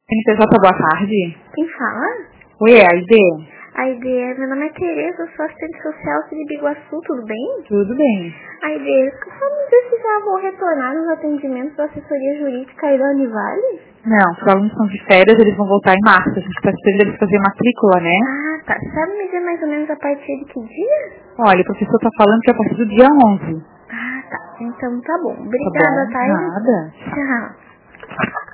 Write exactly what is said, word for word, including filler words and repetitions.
N P J, boa tarde. Quem fala? Oi, é a I D? A I D, meu nome é Tereza, eu sou assistente social aqui de Biguaçu, tudo bem? Tudo bem. A I D, só me dizer se já vou retornar nos atendimentos da assessoria jurídica aí da Univale? Não, os alunos estão de férias, eles vão voltar em março. A gente está esperando eles fazer matrícula, né? Ah, tá. Sabe me dizer mais ou menos a partir de que dia? Olha, o professor está falando que é a partir do dia onze. Ah, tá. Então tá bom. Tá Obrigada, bom? tá? Nada. Tchau.